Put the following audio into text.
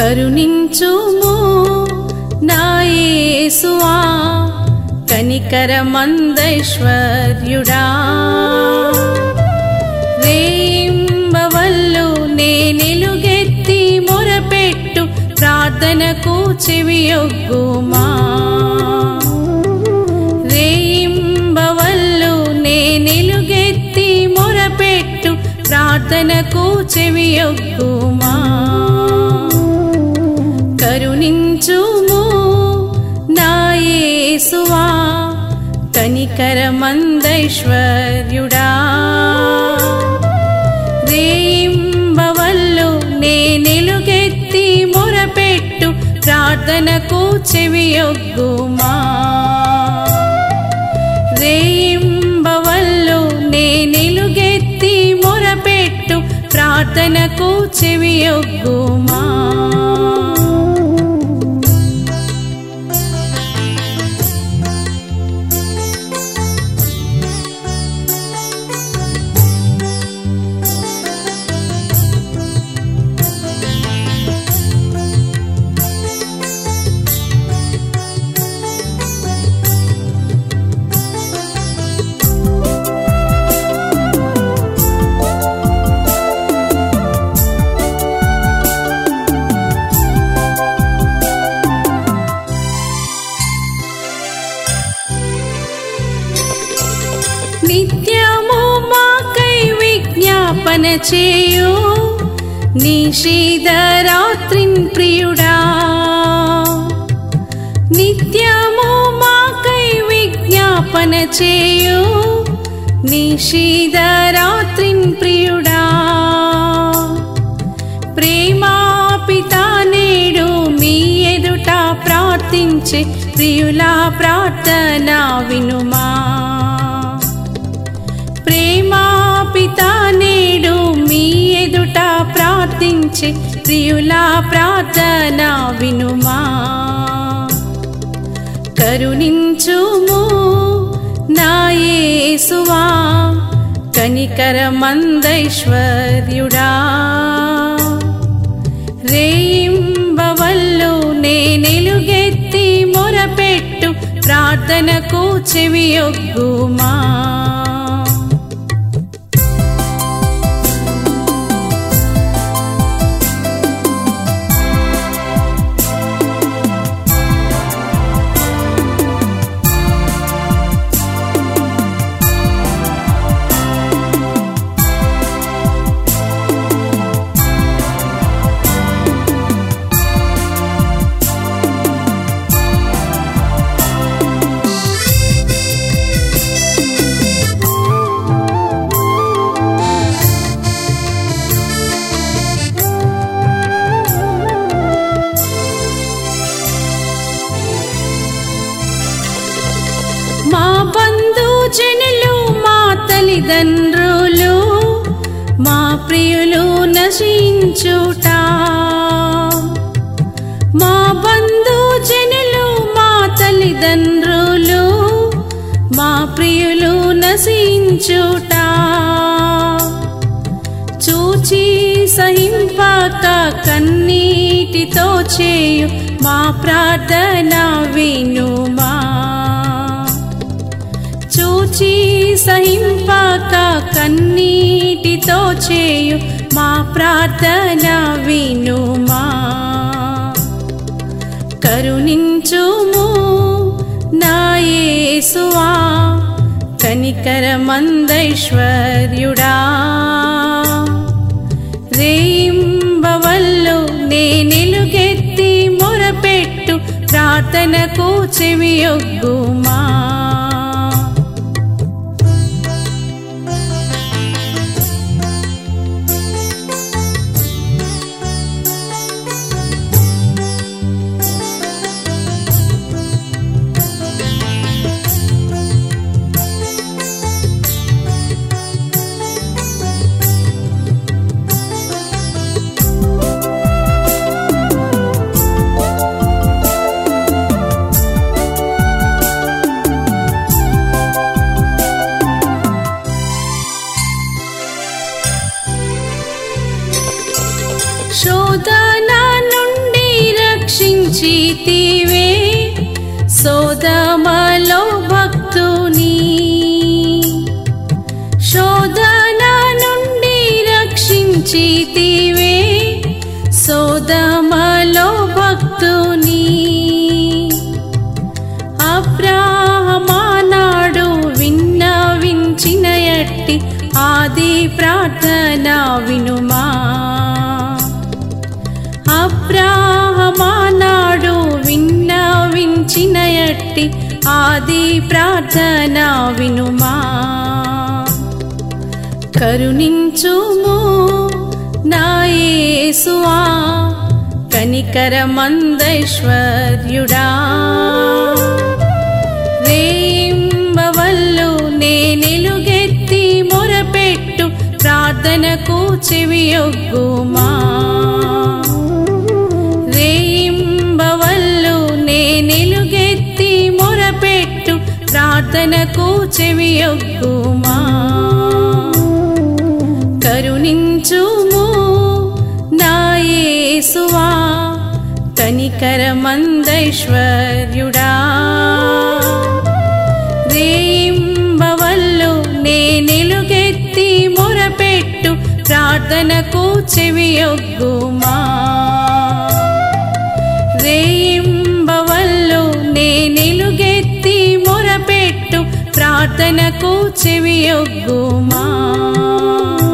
కరుణించుము నా యేసువా కనికరమందైశ్వర్యుడా. రేయింబవళ్ళు నేనెలుగెత్తి మొరపెట్టు ప్రార్థనకు చెవియొగ్గుమా. రేయింబవళ్ళు నేనెలుగెత్తి మొరపెట్టు ప్రార్థనకు చెవియొగ్గుమా. కరుణించుము నా యేసువా కనికరమందైశ్వర్యుడా. రేయింబవళ్ళు నేనెలుగెత్తి మొరపెట్టు ప్రార్థనకు చెవియొగ్గుమా. రేయింబవళ్ళు నేనెలుగెత్తి మొరపెట్టు ప్రార్థనకు చెవియొగ్గుమా. నిత్యము మాకై విజ్ఞాపన చేయు నిశీధరాత్రిన్ ప్రియుడా. నిత్యము మాకై విజ్ఞాపన చేయు నిశీధరాత్రిన్ ప్రియుడా. ప్రేమాపితా నేడు మీ ఎదుట ప్రార్థించే ప్రియుల ప్రార్థన వినుమా. ప్రేమాపితా నేడు మీ ఎదుట ప్రార్థించే ప్రియుల ప్రార్థన వినుమా. కరుణించుము నా యేసువా కనికరమందైశ్వర్యుడా. రేయింబవళ్ళు నేనెలుగెత్తి మొరపెట్టు ప్రార్థనకు చెవియొగ్గుమా. మా బంధుజనులు మా తల్లిదండ్రులు మా ప్రియులు నశించుట. మా బంధుజనులు మా తల్లిదండ్రులు మా ప్రియులు నశించుట. చూచి సహింపక కన్నీటితో చేయు మా ప్రార్థన వినుమా. చూచి సహింపక కన్నీటితో చేయు మా ప్రార్థన వినుమా. కరుణించుము నా యేసువా కనికరమందైశ్వర్యుడా. రేయింబవళ్ళు నేనెలుగెత్తి మొరపెట్టు ప్రార్థనకు చెవియొగ్గుమా. ప్రార్థన వినుమా. అబ్రాహమానాడు విన్నవించిన ఎట్టి ఆది ప్రార్థన వినుమా. కరుణించుము నా యేసువా కనికరమందైశ్వర్యుడా. రేయింబవళ్ళు నేనెలుగెత్తి మొరపెట్టు ప్రార్థనకు చెవియొగ్గుమా. రేయింబవళ్ళు నేనెలుగెత్తి మొరపెట్టు ప్రార్థనకు చెవియొగ్గుమా. కరుణించుము నా యేసువా కనికరమందైశ్వర్యుడా. రేయింబవళ్ళు నేనెలుగెత్తి మొరపెట్టు ప్రార్థనకు చెవియొగ్గుమా. రేయింబవళ్ళు నేనెలుగెత్తి మొరపెట్టు ప్రార్థనకు చెవియొగ్గుమా.